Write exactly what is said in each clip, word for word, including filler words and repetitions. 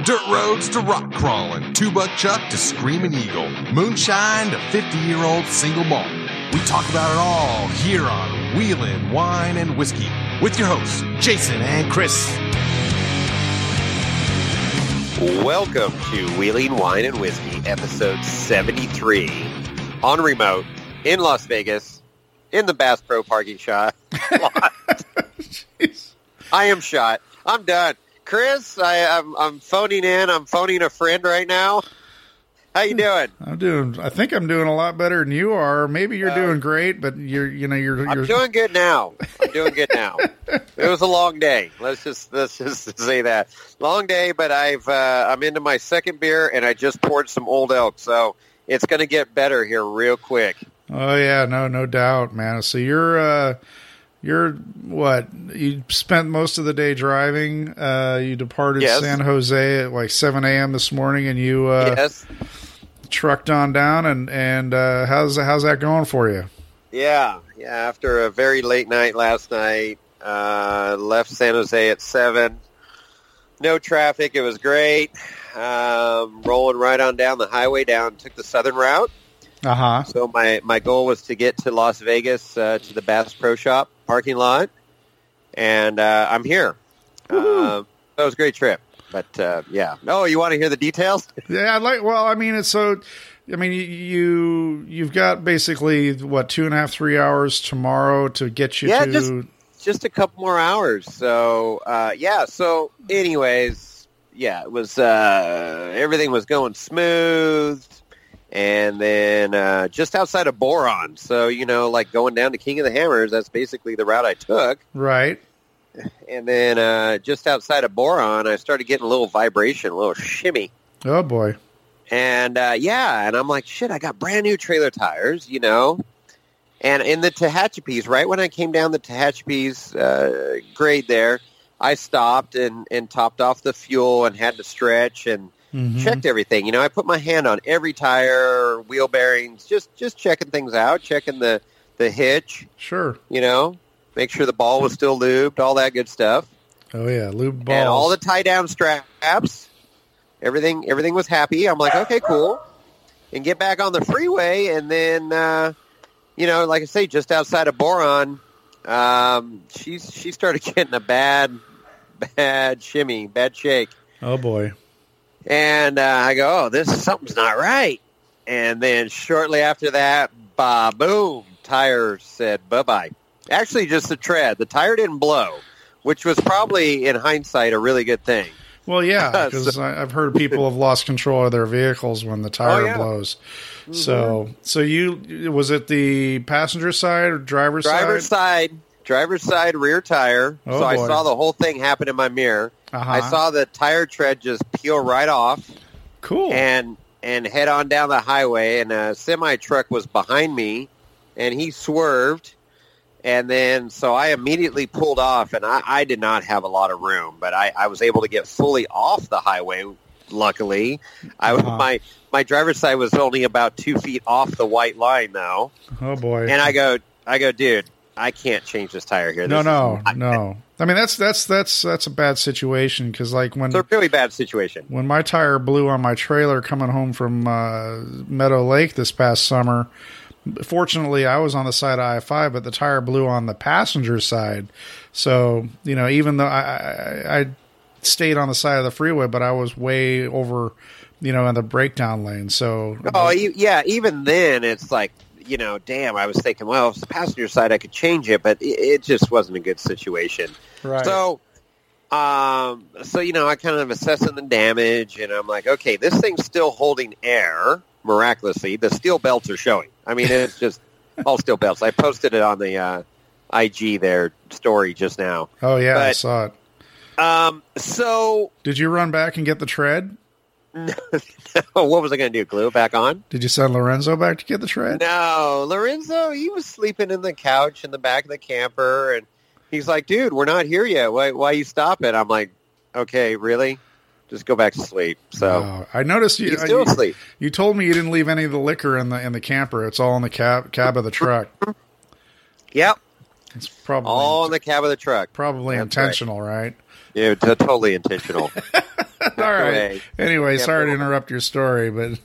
Dirt roads to rock crawling, two-buck chuck to screaming eagle, moonshine to fifty-year-old single malt. We talk about it all here on Wheelin' Wine and Whiskey with your hosts, Jason and Chris. Welcome to Wheeling Wine and Whiskey, episode seventy-three, on remote, in Las Vegas, in the Bass Pro parking shot. I am shot. I'm done. Chris, I, I'm, I'm phoning in. I'm phoning a friend right now. How you doing? I'm doing. I think I'm doing a lot better than you are. Maybe you're uh, doing great, but you're, you know, you're. you're... I'm doing good now. I'm doing good now. It was a long day. Let's just let's just say that long day. But I've uh, I'm into my second beer, and I just poured some Old Elk, so it's going to get better here real quick. Oh yeah, no, no doubt, man. So you're. Uh, You're what? You spent most of the day driving. Uh, you departed yes. San Jose at like seven a.m. this morning, and you uh, yes. trucked on down. And and uh, how's how's that going for you? Yeah, yeah. After a very late night last night, uh, left San Jose at seven. No traffic. It was great. Um, rolling right on down the highway down. Took the southern route. Uh huh. So my, my goal was to get to Las Vegas uh, to the Bass Pro Shop parking lot, and uh, I'm here. Uh, that was a great trip, but uh, yeah. Oh, you want to hear the details? Yeah, I'd like. Well, I mean, it's so. I mean, you you've got basically what two and a half, three hours tomorrow to get you yeah, to. Just, just a couple more hours. So uh, yeah. So, anyways, yeah, it was uh, everything was going smooth. And then uh, just outside of Boron, so, you know, like going down to King of the Hammers, that's basically the route I took. Right. And then uh, just outside of Boron, I started getting a little vibration, a little shimmy. Oh, boy. And, uh, yeah, and I'm like, shit, I got brand new trailer tires, you know. And in the Tehachapi's, right when I came down the Tehachapi's uh, grade there, I stopped and, and topped off the fuel and had to stretch and Mm-hmm. checked everything. You know, I put my hand on every tire, wheel bearings, just just checking things out, checking the, the hitch. Sure. You know, make sure the ball was still lubed, all that good stuff. Oh, yeah, lubed balls. And all the tie-down straps. Everything everything was happy. I'm like, okay, cool. And get back on the freeway, and then, uh, you know, like I say, just outside of Boron, um, she's, she started getting a bad, bad shimmy, bad shake. Oh, boy. And uh, I go, oh, this something's not right. And then shortly after that, bah, boom, tire said bye-bye. Actually, just the tread. The tire didn't blow, which was probably, in hindsight, a really good thing. Well, yeah, because so, I've heard people have lost control of their vehicles when the tire oh, yeah. blows. Mm-hmm. So, so you was it the passenger side or driver's, driver's side? Driver's side. Driver's side rear tire. Oh, so I boy. saw the whole thing happen in my mirror. Uh-huh. I saw the tire tread just peel right off. Cool. And and head on down the highway, and a semi-truck was behind me, and he swerved. And then, so I immediately pulled off, and I, I did not have a lot of room, but I, I was able to get fully off the highway, luckily. I uh-huh. my my driver's side was only about two feet off the white line, though. Oh, boy. And I go, I go, dude, I can't change this tire here. No, this no, is no. I mean, that's that's that's that's a bad situation because, like, when it's a really bad situation. When my tire blew on my trailer coming home from uh, Meadow Lake this past summer, fortunately, I was on the side of I five, but the tire blew on the passenger side. So, you know, even though I, I, I stayed on the side of the freeway, but I was way over, you know, in the breakdown lane. So, oh, yeah, even then, it's like, you know, damn, I was thinking, well, if it's the passenger side, I could change it, but it, it just wasn't a good situation. Right. So, um, so, you know, I kind of assessing the damage, and I'm like, okay, this thing's still holding air, miraculously. The steel belts are showing. I mean, it's just all steel belts. I posted it on the uh, I G there story just now. Oh, yeah, but, I saw it. Um, so... Did you run back and get the tread? What was I going to do? Glue it back on? Did you send Lorenzo back to get the tread? No, Lorenzo, he was sleeping in the couch in the back of the camper, and he's like, dude, we're not here yet. Why, why you stopping? I'm like, okay, really? Just go back to sleep. So oh, I noticed you, he's still you, asleep. You told me you didn't leave any of the liquor in the in the camper. It's all in the cab cab of the truck. Yep. It's probably all in the cab of the truck. Probably That's intentional, right? right? Yeah, t- totally intentional. no, all right. away. Anyway, Yeah, sorry to but- interrupt your story, but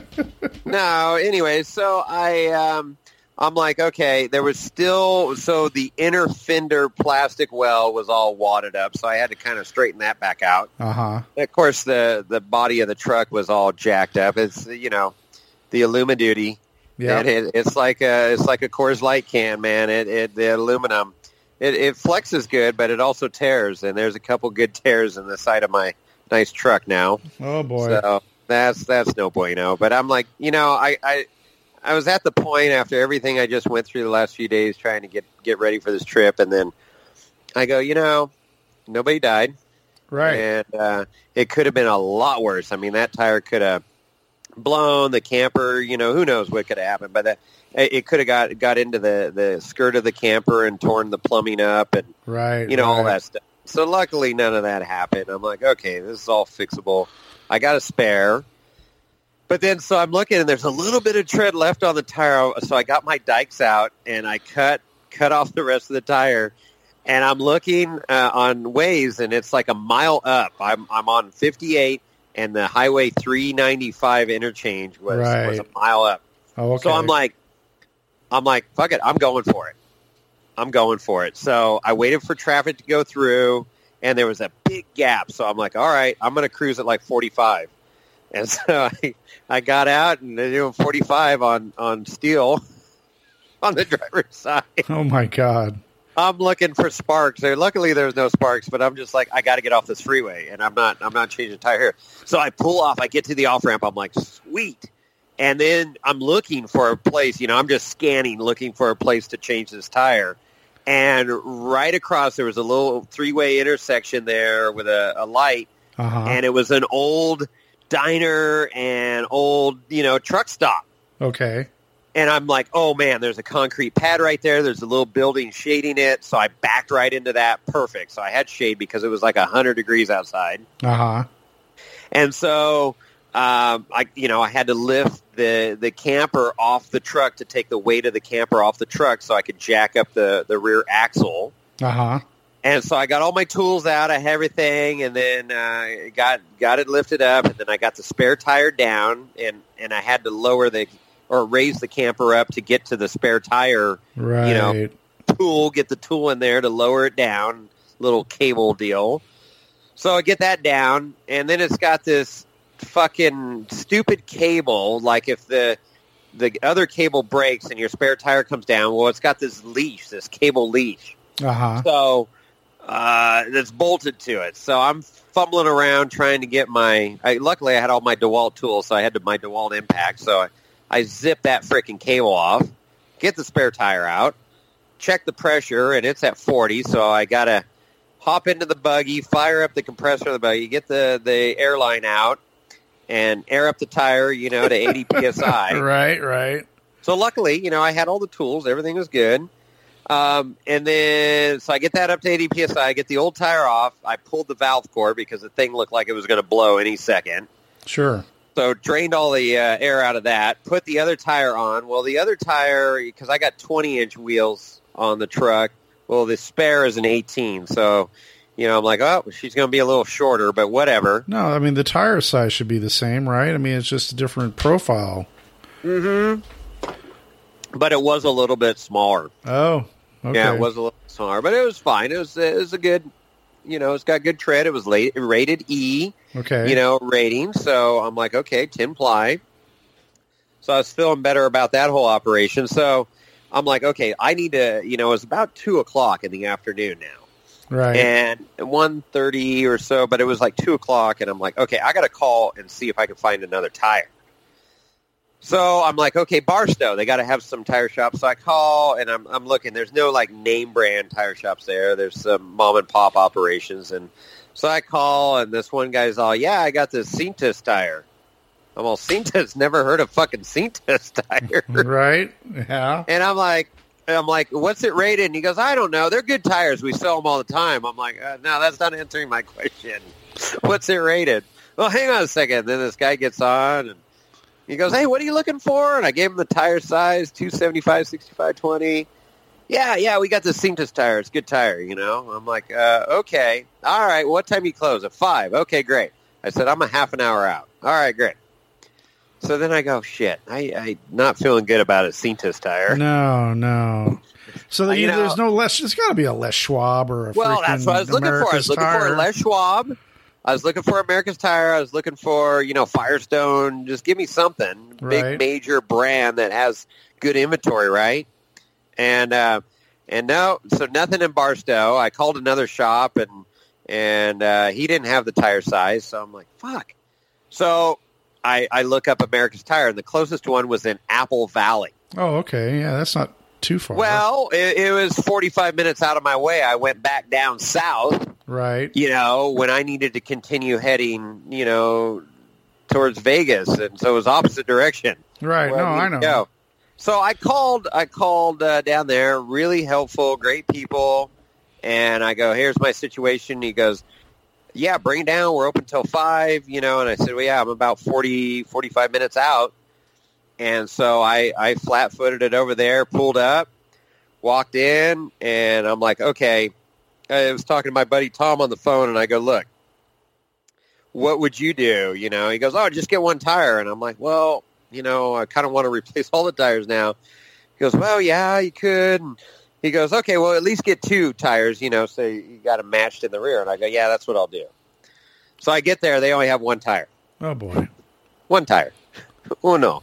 No, anyway, so I, um, I'm like, okay, there was still, so the inner fender plastic well was all wadded up, so I had to kind of straighten that back out. uh huh. Of course, the, the body of the truck was all jacked up. It's, you know, the Alumiduty. Yeah. And it, it's like a, it's like a Coors Light can, man. It, it the aluminum, it, it flexes good, but it also tears, and there's a couple good tears in the side of my nice truck now. Oh boy. So that's that's no bueno. But I'm like, you know, I, I I was at the point after everything I just went through the last few days trying to get get ready for this trip, and then I go, you know, nobody died, Right. and uh, it could have been a lot worse. I mean, that tire could have blown the camper. You know, who knows what could have happened, but that, it could have got got into the the skirt of the camper and torn the plumbing up, and Right. you know, all right. that stuff. So luckily none of that happened. I'm like, okay, this is all fixable. I got a spare. But then, so I'm looking, and there's a little bit of tread left on the tire. So I got my dikes out, and I cut cut off the rest of the tire. And I'm looking uh, on Waze, and it's like a mile up. I'm I'm on fifty-eight, and the Highway three ninety-five interchange was, Right. was a mile up. Oh, okay. So I'm like, I'm like, fuck it, I'm going for it. I'm going for it. So I waited for traffic to go through, and there was a big gap. So I'm like, all right, I'm going to cruise at like forty-five. And so I, I got out, and they're doing forty-five on, on steel on the driver's side. Oh my God. I'm looking for sparks there. Luckily, there's no sparks, but I'm just like, I got to get off this freeway, and I'm not I'm not changing tire here. So I pull off. I get to the off-ramp. I'm like, sweet. And then I'm looking for a place. You know, I'm just scanning, looking for a place to change this tire. And right across, there was a little three-way intersection there with a, a light, Uh-huh. and it was an old diner and old, you know, truck stop. Okay. And I'm like, oh, man, there's a concrete pad right there. There's a little building shading it. So I backed right into that. Perfect. So I had shade because it was like one hundred degrees outside. Uh-huh. And so, um, I, you know, I had to lift the, the camper off the truck to take the weight of the camper off the truck so I could jack up the, the rear axle. Uh-huh. And so I got all my tools out. I had everything, and then uh, got got it lifted up, and then I got the spare tire down, and, and I had to lower the or raise the camper up to get to the spare tire, Right. you know, tool, get the tool in there to lower it down, little cable deal. So I get that down, and then it's got this fucking stupid cable, like if the the other cable breaks and your spare tire comes down, well, it's got this leash, this cable leash. Uh-huh. So uh, that's bolted to it. So I'm fumbling around trying to get my. I, luckily, I had all my DeWalt tools, so I had to, my DeWalt Impact. So I, I zip that freaking cable off, get the spare tire out, check the pressure, and it's at forty. So I gotta hop into the buggy, fire up the compressor of the buggy, get the the airline out, and air up the tire, you know, to eighty P S I. Right, right. So luckily, you know, I had all the tools. Everything was good. Um, and then, so I get that up to eighty P S I, I get the old tire off. I pulled the valve cord because the thing looked like it was going to blow any second. Sure. So drained all the uh, air out of that, put the other tire on. Well, the other tire, because I got twenty-inch wheels on the truck, well, the spare is an eighteen. So, you know, I'm like, oh, she's going to be a little shorter, but whatever. No, I mean, the tire size should be the same, right? I mean, it's just a different profile. Mm-hmm. But it was a little bit smaller. Oh, okay. Yeah, it was a little smaller, but it was fine. It was, it was a good, you know, it's got good tread. It was late, rated E, Okay. you know, rating. So I'm like, okay, ten ply. So I was feeling better about that whole operation. So I'm like, okay, I need to, you know, it's about two o'clock in the afternoon now. Right. And one thirty or so, but it was like two o'clock, and I'm like, okay, I got to call and see if I can find another tire. So I'm like, okay, Barstow, they got to have some tire shops. So I call, and I'm I'm looking. There's no, like, name brand tire shops there. There's some mom-and-pop operations. And so I call, and this one guy's all, yeah, I got this Cintas tire. I'm all, Cintas? Never heard of fucking Cintas tire. Right. Yeah. And I'm like, I'm like, what's it rated? And he goes, I don't know. They're good tires. We sell them all the time. I'm like, uh, no, that's not answering my question. What's it rated? Well, hang on a second. Then this guy gets on, and he goes, hey, what are you looking for? And I gave him the tire size, two seventy-five, sixty-five, twenty. Yeah, yeah, we got the Cintas tire. It's a good tire, you know. I'm like, uh, okay. All right, what time you close? At five. Okay, great. I said, I'm a half an hour out. All right, great. So then I go, shit, I, I not feeling good about a Cintas tire. No, no. So the, You know- there's no Les. There's got to be a Les Schwab or a Well, freaking that's what I was looking for. I was America's looking Tire. for a Les Schwab. I was looking for America's Tire. I was looking for, you know, Firestone. Just give me something. Big Right. major brand that has good inventory, right? And uh, and no, so nothing in Barstow. I called another shop, and and uh, he didn't have the tire size. So I'm like, fuck. So I, I look up America's Tire, and the closest one was in Apple Valley. Oh, okay. Yeah, that's not too far. Well, it, it was forty-five minutes out of my way. I went back down south. right. You know, when I needed to continue heading, you know, towards Vegas, and so it was opposite direction. Right. where No, I needed know. to go. So I called, I called uh, down there, really helpful, great people, and I go, here's my situation. He goes, yeah, bring it down. We're open till five, you know, and I said, well, yeah, I'm about forty, forty-five minutes out. And so I, I flat-footed it over there, pulled up, walked in, and I'm like, okay. I was talking to my buddy Tom on the phone, and I go, look, what would you do? You know, he goes, oh, just get one tire. And I'm like, well, you know, I kind of want to replace all the tires now. He goes, well, yeah, you could. And he goes, okay, well, at least get two tires, you know, so you got them matched in the rear. And I go, yeah, that's what I'll do. So I get there. They only have one tire. Oh, boy. One tire. Uno.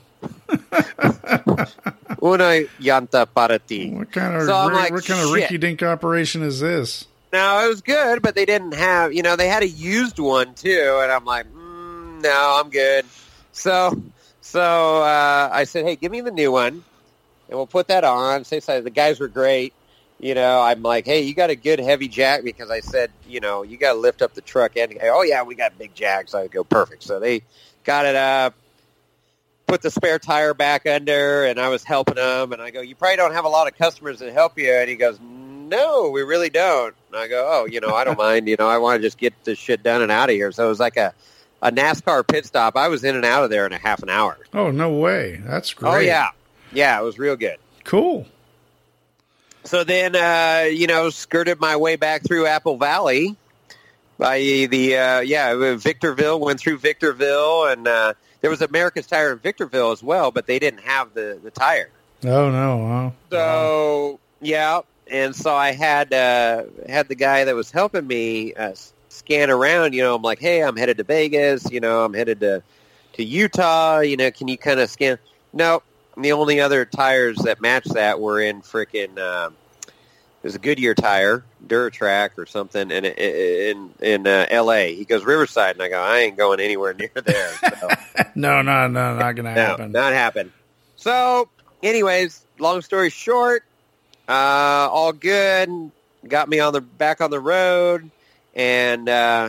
Una llanta para ti. What kind of So I'm ri- like, what kind of shit. rinky-dink operation is this? No, it was good, but they didn't have, you know, they had a used one too, and I'm like, mm, no, I'm good. So, so uh, I said, hey, give me the new one, and we'll put that on. Say, so the guys were great. You know, I'm like, hey, you got a good heavy jack, because I said, you know, you got to lift up the truck. And oh yeah, we got big jacks. I go, perfect. So they got it up, put the spare tire back under, and I was helping them. And I go, you probably don't have a lot of customers that help you. And he goes, no, we really don't. And I go, oh, you know, I don't mind. You know, I want to just get this shit done and out of here. So it was like a, a NASCAR pit stop. I was in and out of there in a half an hour. Oh, no way. That's great. Oh, yeah. Yeah, it was real good. Cool. So then, uh, you know, skirted my way back through Apple Valley by the, uh, yeah, Victorville, went through Victorville, and uh, there was America's Tire in Victorville as well, but they didn't have the, the tire. Oh, no. Oh, So, yeah, and so I had uh, had the guy that was helping me uh, scan around, you know, I'm like, hey, I'm headed to Vegas, you know, I'm headed to, to Utah, you know, can you kind of scan? Nope. The only other tires that match that were in frickin', um, it was a Goodyear tire, Duratrack or something, in in in uh, L A. He goes, Riverside, and I go, I ain't going anywhere near there. So, no, no, no, not going to no, happen. not happen. So, anyways, long story short, uh, all good. Got me on the back on the road, and uh,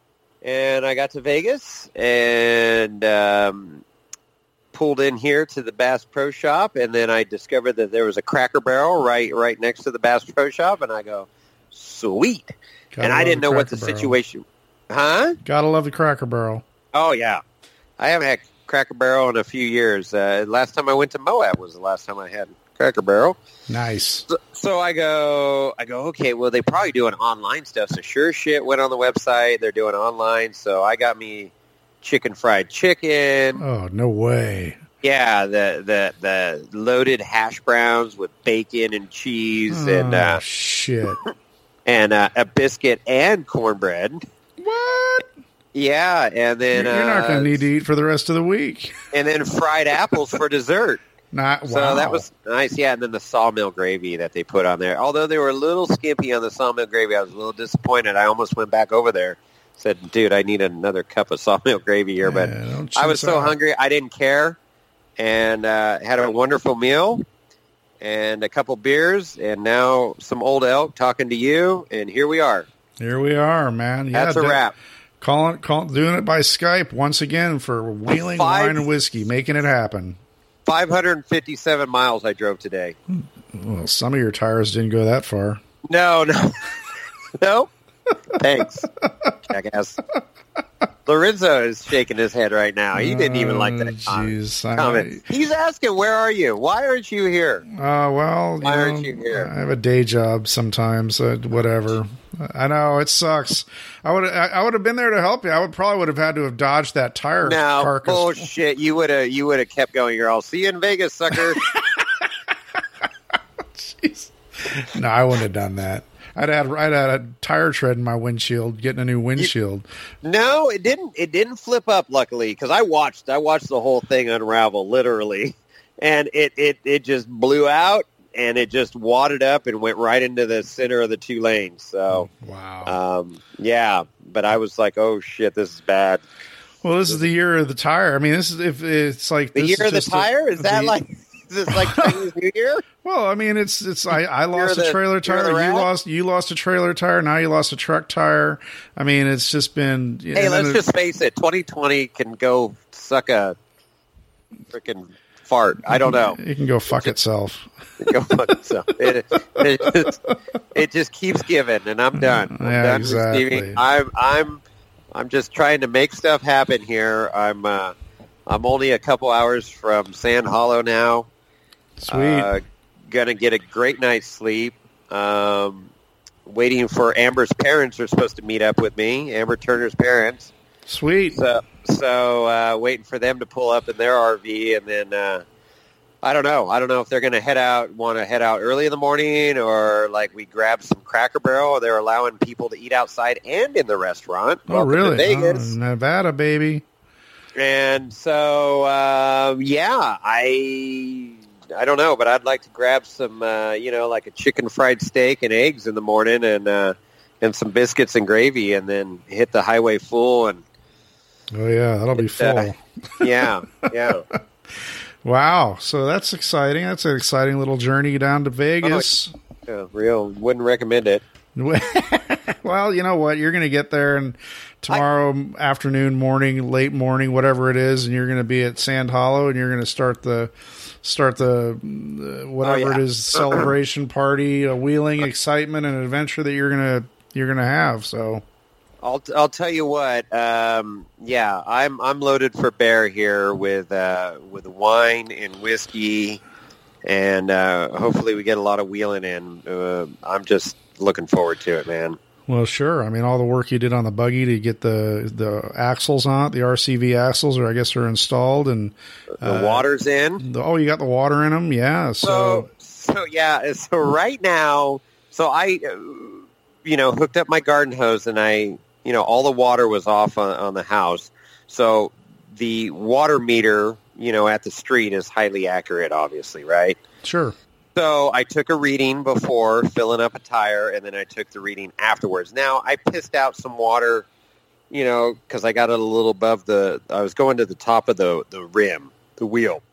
and I got to Vegas, and um, pulled in here to the Bass Pro Shop, and then I discovered that there was a Cracker Barrel right right next to the Bass Pro Shop, and I go, sweet. Gotta and I love didn't the know what the Cracker Barrel. situation, huh? Gotta love the Cracker Barrel. Oh yeah, I haven't had Cracker Barrel in a few years. Uh, last time I went to Moab was the last time I had Cracker Barrel. Nice. So, so I go, I go, okay, well, they probably doing online stuff. So sure shit, went on the website. They're doing online. So I got me chicken fried chicken. Oh, no way. Yeah, the the the loaded hash browns with bacon and cheese Oh, and uh, shit. and uh, a biscuit and cornbread. What? Yeah, and then You're not uh, going to need to eat for the rest of the week. and then fried apples for dessert. Not wow. So that was nice, yeah. And then the sawmill gravy that they put on there. Although they were a little skimpy on the sawmill gravy, I was a little disappointed. I almost went back over there, said, dude, I need another cup of sawmill gravy here. But Yeah, don't I was chintz so out. hungry, I didn't care. And uh, had a wonderful meal and a couple beers, and now some old elk talking to you, and here we are. Here we are, man. Yeah, That's a that- wrap. Calling, call, doing it by Skype once again for Wheeling Five- Wine and Whiskey, making it happen. five hundred fifty-seven miles I drove today. Well, some of your tires didn't go that far. No, no. No? Thanks, jackass. Lorenzo is shaking his head right now. He didn't even like that Oh, comment. jeez. I- comment. He's asking, where are you? Why aren't you here? Uh, well, you Why know, aren't you here? I have a day job sometimes. Uh, whatever. I know it sucks. I would I, I would have been there to help you. I would probably would have had to have dodged that tire No, carcass. bullshit. You would have you would have kept going. You're all, see you in Vegas, sucker. Jeez. No, I wouldn't have done that. I'd had I'd had a tire tread in my windshield, getting a new windshield. No, it didn't. It didn't flip up. Luckily, because I watched. I watched the whole thing unravel, literally, and it, it, it just blew out, and it just wadded up and went right into the center of the two lanes. So, wow. Um, yeah, but I was like, oh shit, this is bad. Well, this is the year of the tire. I mean, this is if it's like the this year is of the just tire. A, is that the, like? Is this like Chinese New Year? Well, I mean, it's it's. I, I lost the, a trailer tire. You rat? lost you lost a trailer tire. Now you lost a truck tire. I mean, it's just been. You Hey, know, let's it, just face it. twenty twenty can go suck a freaking fart. I don't know. It can go fuck itself. Go fuck itself. It, it, just, it just keeps giving, and I'm done. I'm Yeah, done exactly. receiving. I'm I'm I'm just trying to make stuff happen here. I'm uh, I'm only a couple hours from Sand Hollow now. Sweet. Uh, gonna get a great night's sleep. Um, waiting for Amber's parents are supposed to meet up with me. Amber Turner's parents. Sweet. So so uh, waiting for them to pull up in their R V, and then uh, I don't know. I don't know if they're going to head out, want to head out early in the morning, or like we grab some Cracker Barrel. They're allowing people to eat outside and in the restaurant. Oh, Welcome to really? Vegas. Oh, Nevada, baby. And so, uh, yeah, I I don't know, but I'd like to grab some, uh, you know, like a chicken fried steak and eggs in the morning, and uh, and some biscuits and gravy, and then hit the highway full. And Oh yeah, that'll be full. uh, yeah, yeah. Wow, so that's exciting. That's an exciting little journey down to Vegas. Yeah, real. Wouldn't recommend it. Well, you know what? You're going to get there, and tomorrow I, afternoon, morning, late morning, whatever it is, and you're going to be at Sand Hollow, and you're going to start the start the, the whatever oh, yeah. it is celebration party, a wheeling excitement and adventure that you're gonna you're gonna have. So, I'll I'll tell you what. Um, yeah, I'm I'm loaded for bear here with uh, with wine and whiskey, and uh, hopefully we get a lot of wheeling in. Uh, I'm just looking forward to it, man. well, sure. I mean, all the work you did on the buggy to get the the axles on it, the R C V axles, or I guess are installed, and The uh, water's in. the, oh, you got the water in them, yeah. So, So, so yeah. So right now, so I, uh, you know, hooked up my garden hose, and I, you know, all the water was off on, on the house. So the water meter, you know, at the street is highly accurate, obviously, right? sure. So I took a reading before filling up a tire, and then I took the reading afterwards. Now, I pissed out some water, you know, because I got it a little above the, I was going to the top of the, the rim, the wheel.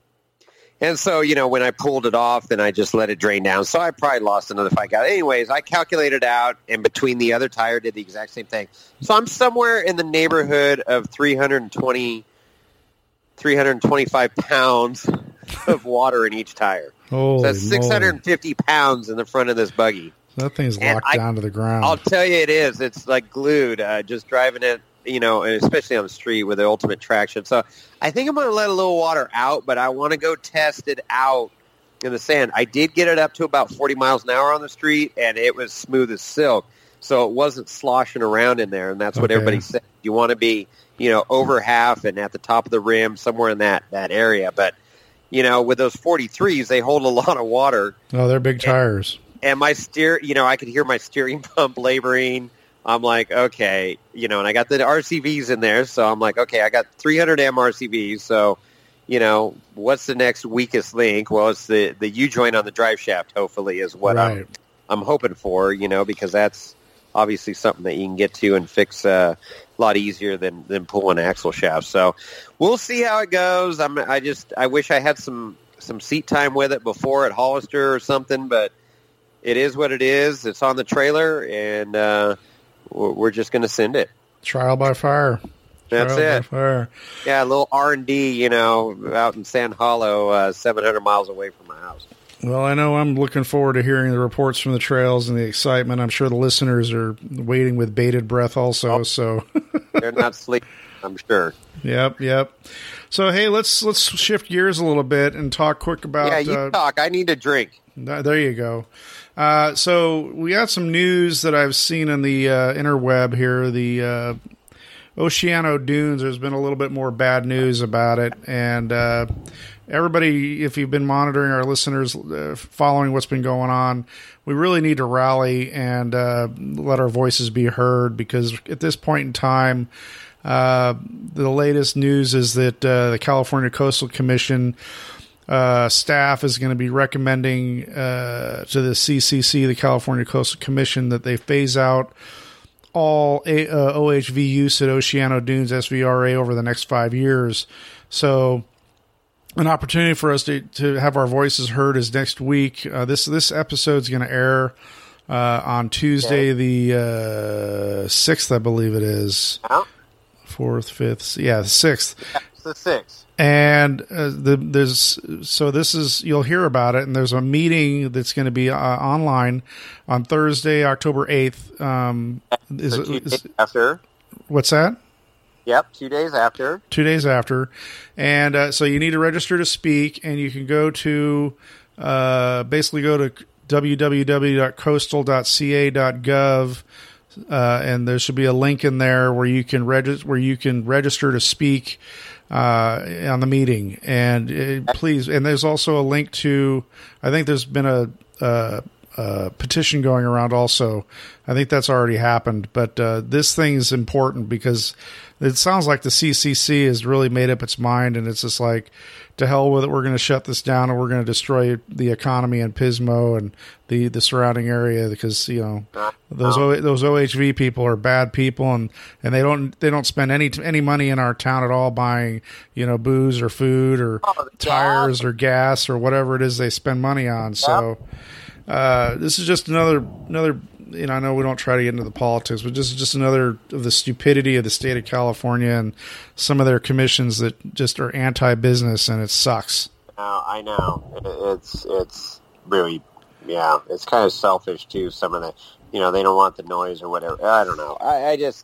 And so, you know, when I pulled it off, then I just let it drain down. So I probably lost another five gallons. Anyways, I calculated out, and between the other tire did the exact same thing. So I'm somewhere in the neighborhood of three hundred twenty, three hundred twenty-five pounds of water in each tire. Holy So that's six hundred moly. fifty pounds in the front of this buggy. That thing's and locked I- down to the ground. I'll tell you it is. It's like glued, uh, just driving it, you know, and especially on the street with the ultimate traction. So I think I'm going to let a little water out, but I want to go test it out in the sand. I did get it up to about forty miles an hour on the street, and it was smooth as silk. So it wasn't sloshing around in there, and that's what Okay. everybody said. You want to be, you know, over half and at the top of the rim, somewhere in that, that area. But, you know, with those forty-threes, they hold a lot of water. oh, they're big tires. And my steer, you know, I could hear my steering pump laboring. I'm like, okay, you know, and I got the R C Vs in there. So I'm like, okay, I got three hundred M R C Vs. So, you know, what's the next weakest link? Well, it's the, the U-joint on the drive shaft, hopefully, is what Right. I'm, I'm hoping for, you know, because that's obviously something that you can get to and fix uh, a lot easier than, than pulling axle shafts. So we'll see how it goes. I'm, I just, I wish I had some, some seat time with it before at Hollister or something, but it is what it is. It's on the trailer, and uh, we're we're just going to send it. Trial by fire. That's Trial by it. fire. Yeah, a little R and D, you know, out in Sand Hollow, uh, seven hundred miles away from my house. Well, I know I'm looking forward to hearing the reports from the trails and the excitement. I'm sure the listeners are waiting with bated breath also. Oh. So, They're not sleeping, I'm sure. yep, yep. So, hey, let's let's shift gears a little bit and talk quick about. Yeah, you uh, talk. I need a drink. th- there you go. Uh, so we got some news that I've seen in the uh, interweb here. The uh, Oceano Dunes, there's been a little bit more bad news about it. And uh, everybody, if you've been monitoring our listeners, uh, following what's been going on, we really need to rally and uh, let our voices be heard, because at this point in time, uh, the latest news is that uh, the California Coastal Commission Uh, staff is going to be recommending uh, to the C C C, the California Coastal Commission, that they phase out all A, uh, O H V use at Oceano Dunes S V R A over the next five years. So an opportunity for us to, to have our voices heard is next week. Uh, this this episode is going to air uh, on Tuesday, the uh, sixth, I believe it is. Fourth, fifth, yeah, the sixth. Yeah, it's the sixth. And uh, the, there's so this is you'll hear about it, and there's a meeting that's going to be uh, online on Thursday, October eighth. Um, is, so two is, days after. What's that? Yep, two days after. Two days after, and uh, so you need to register to speak, and you can go to uh, basically go to w w w dot coastal dot c a dot gov. Uh, and there should be a link in there where you can register where you can register to speak uh, on the meeting. And uh, please, and there's also a link to, I think there's been a, a, a petition going around also. I think that's already happened. But uh, this thing is important because it sounds like the C C C has really made up its mind, and it's just like, to hell with it, we're going to shut this down, and we're going to destroy the economy in Pismo and the, the surrounding area, because, you know, those o, those O H V people are bad people, and, and they don't they don't spend any any money in our town at all buying, you know, booze or food or oh, tires or gas or whatever it is they spend money on. So uh, this is just another another. You know, I know we don't try to get into the politics, but just just another of the stupidity of the state of California and some of their commissions that just are anti-business, and it sucks. Uh, I know. It's it's really, yeah, it's kind of selfish too. Some of the, you know, they don't want the noise or whatever. I don't know. I, I just,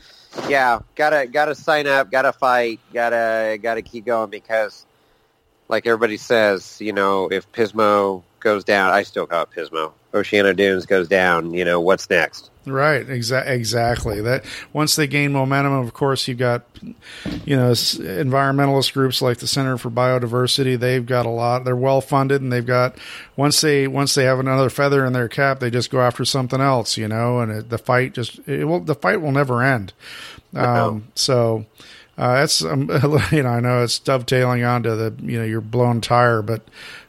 yeah, gotta gotta sign up, gotta fight, gotta gotta keep going, because, like everybody says, you know, if Pismo goes down, I still call it Pismo. Oceano Dunes goes down, you know, what's next? Right, exa- exactly. That once they gain momentum, of course, you've got, you know, environmentalist groups like the Center for Biodiversity. They've got a lot. They're well funded, and they've got once they once they have another feather in their cap, they just go after something else, you know. And it, the fight just it will the fight will never end. Um, so. Uh, that's, um, you know, I know it's dovetailing onto the, you know, your blown tire, but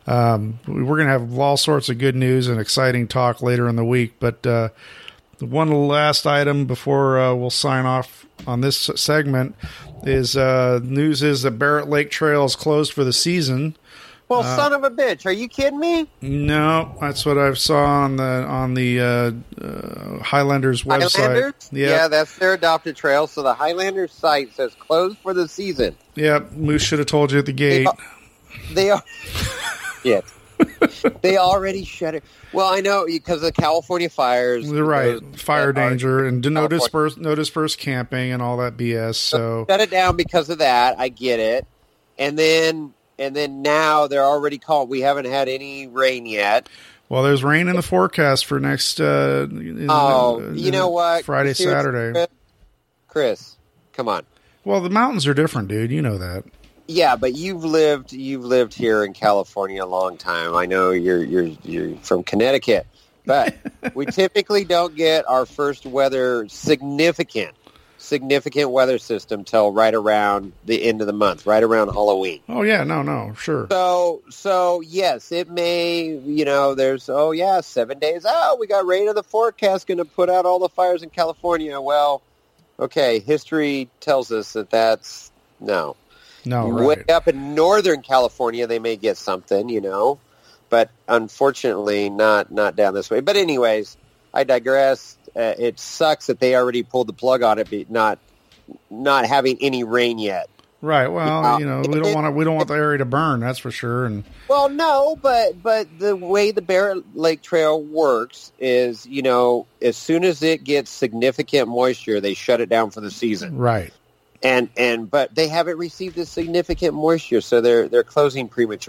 um, we're going to have all sorts of good news and exciting talk later in the week. But uh, one last item before uh, we'll sign off on this segment is uh, news is that Barrett Lake Trail is closed for the season. Well, uh, son of a bitch, are you kidding me? No, that's what I saw on the on the uh, uh, Highlanders website. Highlanders? Yeah. yeah, that's their adopted trail. So the Highlanders site says closed for the season. Yeah, Moose should have told you at the gate. They are. They are yeah. They already shut it. Well, I know because of the California fires. They're right. Those, Fire danger and no California. disperse, no dispersed camping and all that B S. So shut it down because of that. I get it. And then. And then now they're already called. We haven't had any rain yet. Well, there's rain in the forecast for next. Uh, in, oh, uh, you know what? Friday, Seriously, Saturday. Chris, Chris, come on. Well, the mountains are different, dude. You know that. Yeah, but you've lived you've lived here in California a long time. I know you're you're you're from Connecticut, but we typically don't get our first weather significant. significant weather system till right around the end of the month, right around Halloween. Oh yeah, no, no, sure. So, so yes, it may, you know, there's, oh yeah, seven days. Oh, we got rain in the forecast, going to put out all the fires in California. Well, okay, history tells us that that's, no. No, Way right. up in Northern California, they may get something, you know, but unfortunately not, not down this way. But anyways, I digress. Uh, it sucks that they already pulled the plug on it, but not not having any rain yet. Right. Well, Uh, you know, we don't want to. We don't want the area to burn. That's for sure. And well, no, but but the way the Barrett Lake Trail works is, you know, as soon as it gets significant moisture, they shut it down for the season. right. And and but they haven't received the significant moisture, so they're they're closing prematurely.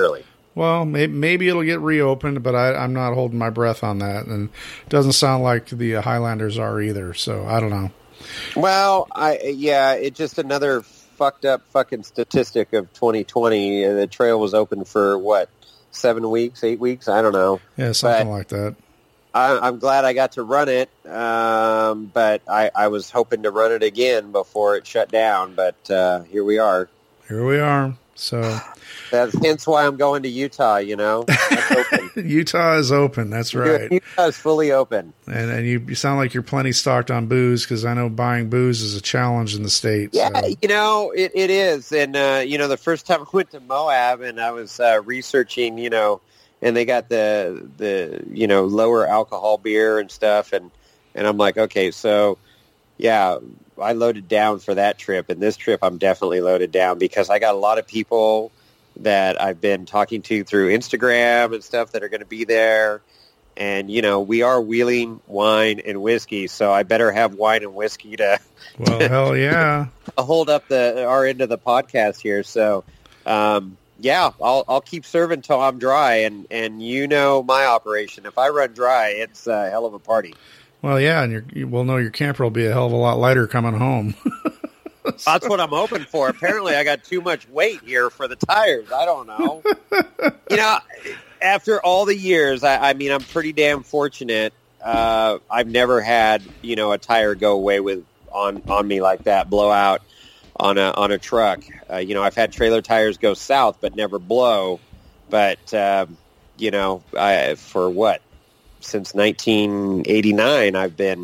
Well, maybe, maybe it'll get reopened, but I, I'm not holding my breath on that. And it doesn't sound like the Highlanders are either. So I don't know. Well, I yeah, it's just another fucked up fucking statistic of twenty twenty. The trail was open for what, seven weeks, eight weeks? I don't know. Yeah, something but like that. I, I'm glad I got to run it, um, but I, I was hoping to run it again before it shut down. But uh, here we are. Here we are. So that's hence why I'm going to Utah. You know, that's open. Utah is open. That's right. Utah is fully open, and and you, you sound like you're plenty stocked on booze, because I know buying booze is a challenge in the state. Yeah, so. you know it, it is. And uh, you know, the first time I went to Moab and I was uh, researching, you know, and they got the the you know lower alcohol beer and stuff, and and I'm like, okay, so yeah. I loaded down for that trip, and this trip I'm definitely loaded down because I got a lot of people that I've been talking to through Instagram and stuff that are going to be there. And, you know, we are wheeling wine and whiskey, so I better have wine and whiskey to, well, to hell yeah, hold up the our end of the podcast here. So, um, yeah, I'll I'll keep serving till I'm dry, and, and you know my operation. If I run dry, it's a hell of a party. Well, yeah, and you're, you will know your camper will be a hell of a lot lighter coming home. So. That's what I'm hoping for. Apparently, I got too much weight here for the tires. I don't know. You know, after all the years, I, I mean, I'm pretty damn fortunate. Uh, I've never had, you know, a tire go away with on, on me like that, blow out on a on a truck. Uh, you know, I've had trailer tires go south but never blow. But um, you know, I for what? Since nineteen eighty-nine, I've been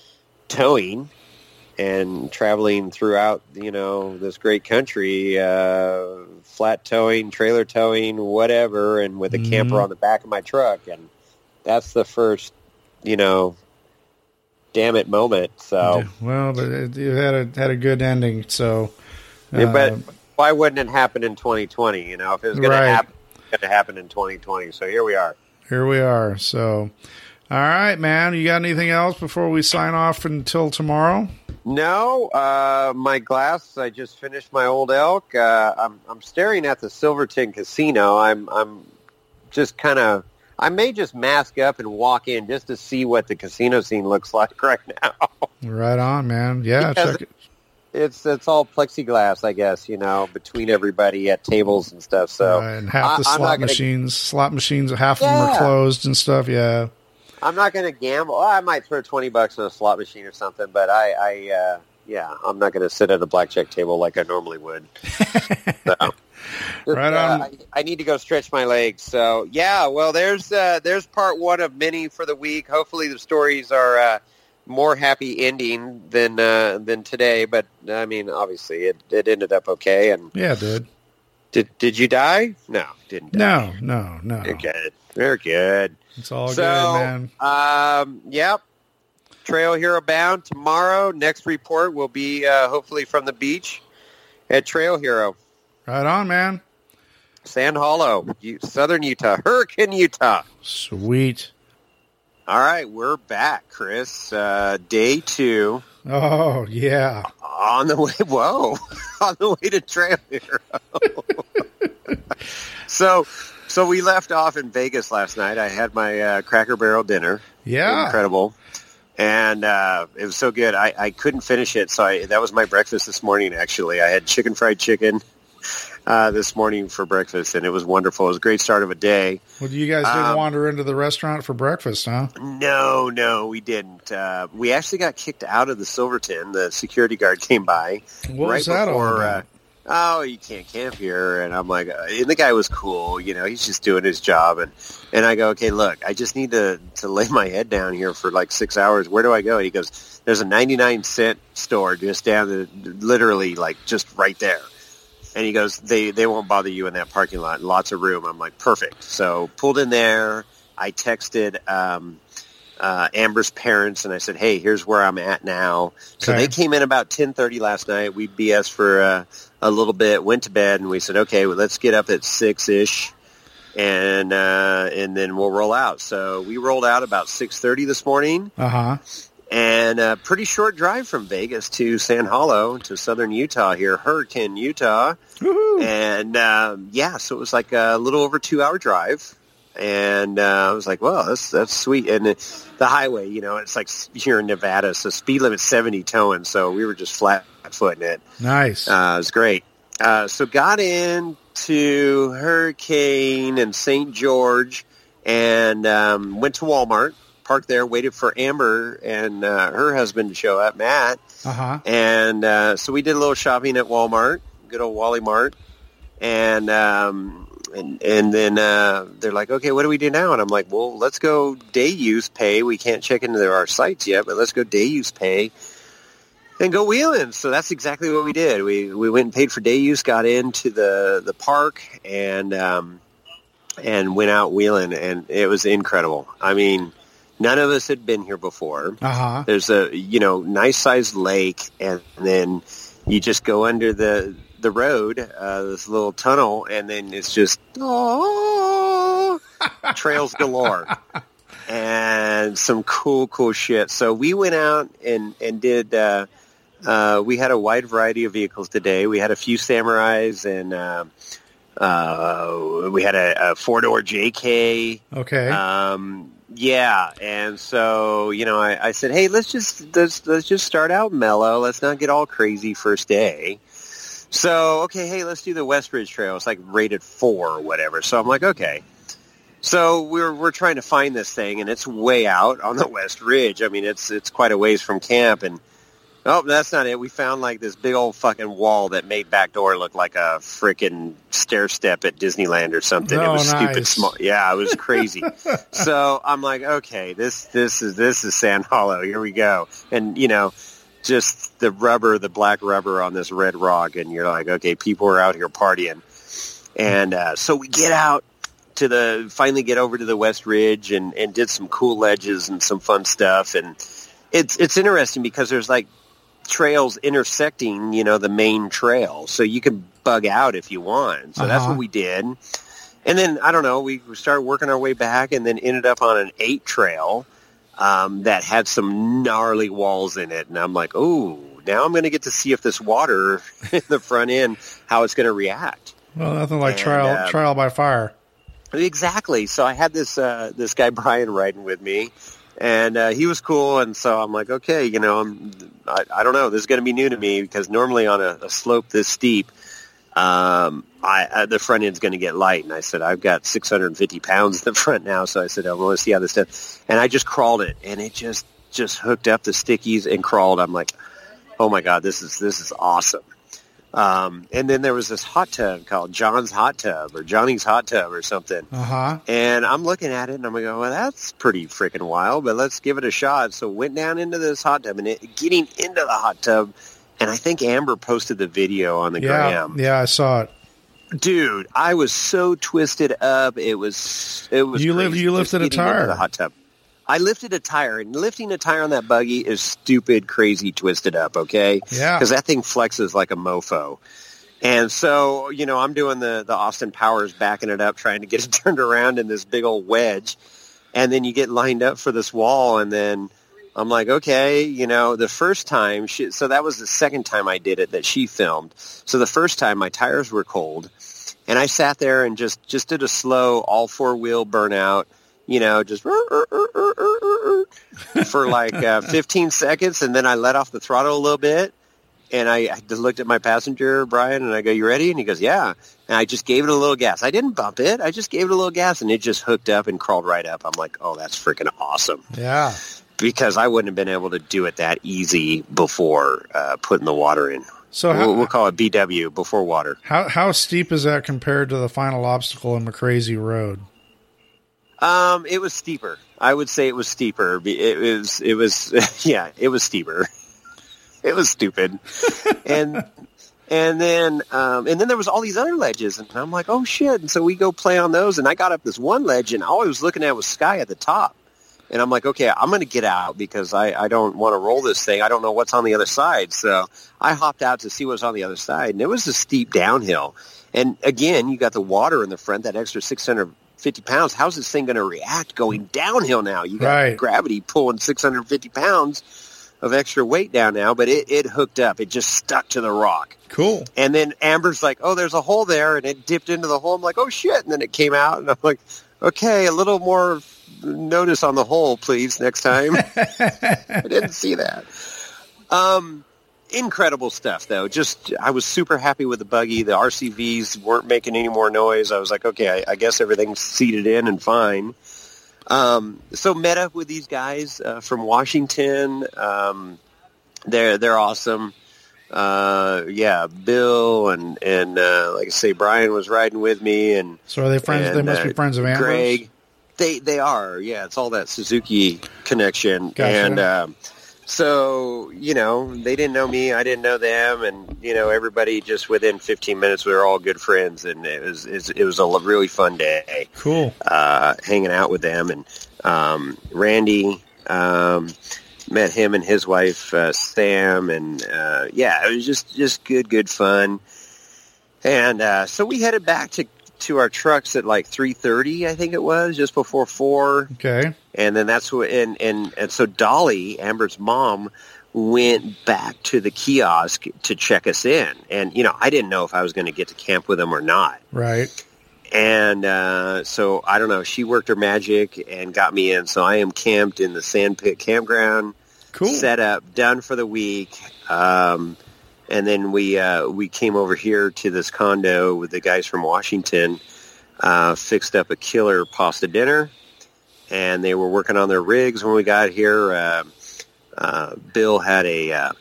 towing and traveling throughout, you know, this great country, uh, flat towing, trailer towing, whatever, and with a mm-hmm. camper on the back of my truck. And that's the first, you know, damn it moment. So, well, but it, it had a had a good ending. So, uh, yeah, but why wouldn't it happen in twenty twenty? You know, if it was going right. to happen, it's going to happen in twenty twenty. So here we are. Here we are. So, all right, man. You got anything else before we sign off until tomorrow? No. Uh, my glass. I just finished my Old Elk. Uh, I'm I'm staring at the Silverton Casino. I'm I'm just kind of. I may just mask up and walk in just to see what the casino scene looks like right now. Right on, man. Yeah, because check it. It's it's all plexiglass, I guess, you know, between everybody at tables and stuff. So uh, and half the I, slot gonna, machines, slot machines, half yeah. of them are closed and stuff. Yeah, I'm not going to gamble. Well, I might throw twenty bucks on a slot machine or something, but I, I uh, yeah, I'm not going to sit at a blackjack table like I normally would. So, just, right on. Uh, I, I need to go stretch my legs. So yeah, well, there's uh, there's part one of many for the week. Hopefully, the stories are. Uh, more happy ending than uh, than today, but I mean, obviously, it, it ended up okay. And yeah, it did. Did did you die? No, didn't die. No, no, no. You're good. You're good. It's all so, good, man. Um, yep. Trail Hero bound tomorrow. Next report will be uh, hopefully from the beach at Trail Hero. Right on, man. Sand Hollow, Southern Utah, Hurricane, Utah. Sweet. All right, we're back, Chris. Uh, day two. Oh, yeah. On the way, whoa, on the way to Trail Hero. so, so we left off in Vegas last night. I had my uh, Cracker Barrel dinner. Yeah. Incredible. And uh, it was so good. I, I couldn't finish it, so I, that was my breakfast this morning, actually. I had chicken fried chicken. Uh, this morning for breakfast, and it was wonderful. It was a great start of a day. Well, you guys didn't um, wander into the restaurant for breakfast, huh? No, no, we didn't. Uh, we actually got kicked out of the Silverton. The security guard came by. What right was that before, all about? Uh, oh, you can't camp here. And I'm like, uh, and the guy was cool. You know, he's just doing his job. And, and I go, okay, look, I just need to, to lay my head down here for like six hours. Where do I go? And he goes, there's a ninety-nine cent store just down the, literally like just right there. And he goes, they, they won't bother you in that parking lot. Lots of room. I'm like, perfect. So pulled in there. I texted um, uh, Amber's parents, and I said, hey, here's where I'm at now. So okay. They came in about ten thirty last night. We B S for uh, a little bit, went to bed, and we said, okay, well, let's get up at six-ish, and uh, and then we'll roll out. So we rolled out about six thirty this morning. Uh-huh. And a pretty short drive from Vegas to Sand Hollow to southern Utah here, Hurricane, Utah. Woo-hoo. And, um, yeah, so it was like a little over two-hour drive. And uh, I was like, well, that's that's sweet. And the, the highway, you know, it's like here in Nevada, so speed limit seventy towing, so we were just flat-footing it. Nice. Uh, it was great. Uh, so got into Hurricane and Saint George and um, went to Walmart. Parked there, waited for Amber and uh, her husband to show up, Matt. Uh-huh. And uh, so we did a little shopping at Walmart, good old Wally Mart. And um, and, and then uh, they're like, okay, what do we do now? And I'm like, well, let's go day use pay. We can't check into our sites yet, but let's go day use pay and go wheeling. So that's exactly what we did. We we went and paid for day use, got into the, the park, and um, and went out wheeling, and it was incredible. I mean, none of us had been here before. Uh-huh. There's a, you know, nice sized lake, and then you just go under the the road, uh, this little tunnel, and then it's just oh, trails galore and some cool, cool shit. So we went out and and did. Uh, uh, we had a wide variety of vehicles today. We had a few Samurais, and uh, uh, we had a, a four door J K. Okay. Um, Yeah, and so, you know, I, I said, hey, let's just let's, let's just start out mellow. Let's not get all crazy first day. So, okay, hey, let's do the West Ridge Trail. It's like rated four or whatever. So I'm like, okay. So we're we're trying to find this thing, and it's way out on the West Ridge. I mean, it's it's quite a ways from camp, and oh, that's not it. We found like this big old fucking wall that made Backdoor look like a freaking stair step at Disneyland or something. Oh, it was nice. stupid small. Yeah, it was crazy. So I'm like, okay, this this is this is Sand Hollow. Here we go. And you know, just the rubber, the black rubber on this red rock, and you're like, okay, people are out here partying. And uh, so we get out to the finally get over to the West Ridge and, and did some cool ledges and some fun stuff. And it's it's interesting because there's like trails intersecting, you know, the main trail, so you can bug out if you want. So uh-huh. That's what we did. And then I don't know, we started working our way back, and then ended up on an eight trail um, that had some gnarly walls in it. And I'm like, oh, now I'm going to get to see if this water in the front end, how it's going to react. Well, nothing like and, trial uh, trial by fire. Exactly. So I had this uh, this guy Brian riding with me. And uh, he was cool, and so I'm like, okay, you know, I'm, I, I don't know, this is going to be new to me, because normally on a, a slope this steep, um, I, I, the front end's going to get light. And I said, I've got six hundred fifty pounds in the front now, so I said, I want to see how this does. And I just crawled it, and it just just hooked up the stickies and crawled. I'm like, oh my god, this is this is awesome. Um, and then there was this hot tub called John's Hot Tub or Johnny's Hot Tub or something. Uh-huh. And I'm looking at it, and I'm going, well, that's pretty freaking wild, but let's give it a shot. So went down into this hot tub, and it, getting into the hot tub, and I think Amber posted the video on the yeah, gram. Yeah, I saw it. Dude, I was so twisted up. It was it was You, crazy. lift, you lifted a Just getting into tire. the hot tub. I lifted a tire, and lifting a tire on that buggy is stupid, crazy, twisted up, okay? Yeah. Because that thing flexes like a mofo. And so, you know, I'm doing the, the Austin Powers, backing it up, trying to get it turned around in this big old wedge. And then you get lined up for this wall, and then I'm like, okay, you know, the first time, she, so that was the second time I did it that she filmed. So the first time my tires were cold, and I sat there and just, just did a slow all four-wheel burnout, you know, just for like uh, fifteen seconds, and then I let off the throttle a little bit. And I, I just looked at my passenger, Brian, and I go, you ready? And he goes, yeah. And I just gave it a little gas. I didn't bump it. I just gave it a little gas, and it just hooked up and crawled right up. I'm like, oh, that's freaking awesome. Yeah. Because I wouldn't have been able to do it that easy before uh, putting the water in. So how, we'll, we'll call it B W, before water. How how steep is that compared to the final obstacle in McCrazy Road? Um, it was steeper. I would say it was steeper. It was, it was, yeah, it was steeper. It was stupid. and and then um, and then there was all these other ledges, and I'm like, oh shit. And so we go play on those, and I got up this one ledge, and all I was looking at was sky at the top. And I'm like, okay, I'm going to get out because I, I don't want to roll this thing. I don't know what's on the other side. So I hopped out to see what's on the other side, and it was a steep downhill. And again, you got the water in the front, that extra six hundred fifty pounds. How's this thing going to react going downhill now? You got Right. gravity pulling six hundred fifty pounds of extra weight down now, but it, it hooked up. It just stuck to the rock. Cool. And then Amber's like, oh, there's a hole there, and it dipped into the hole. I'm like, oh, shit. And then it came out, and I'm like, okay, a little more notice on the hole, please, next time. I didn't see that. Um, incredible stuff, though. Just, I was super happy with the buggy. The R C Vs weren't making any more noise. I was like, okay, I, I guess everything's seated in and fine. Um, so met up with these guys uh, from Washington. Um, they're they're awesome. Uh, yeah, Bill and and uh, like I say, Brian was riding with me, and So are they friends? and, they must uh, be friends of Amber's? Greg. They they are. Yeah, it's all that Suzuki connection, Gotcha. and um, so you know they didn't know me, I didn't know them, and you know everybody just within fifteen minutes we were all good friends, and it was it was, it was a really fun day. Cool. Uh, hanging out with them, and um, Randy um, met him and his wife uh, Sam, and uh, yeah, it was just just good good fun. And uh, so we headed back to to our trucks at like three thirty, I think it was, just before four. Okay. And then that's what, and, and, and so Dolly, Amber's mom, went back to the kiosk to check us in. And, you know, I didn't know if I was going to get to camp with them or not. Right. And uh, so, I don't know, she worked her magic and got me in. So I am camped in the Sandpit Campground. Cool. Set up, done for the week. Um, and then we uh, we came over here to this condo with the guys from Washington, uh, fixed up a killer pasta dinner. And they were working on their rigs when we got here. Uh, uh, Bill had a uh,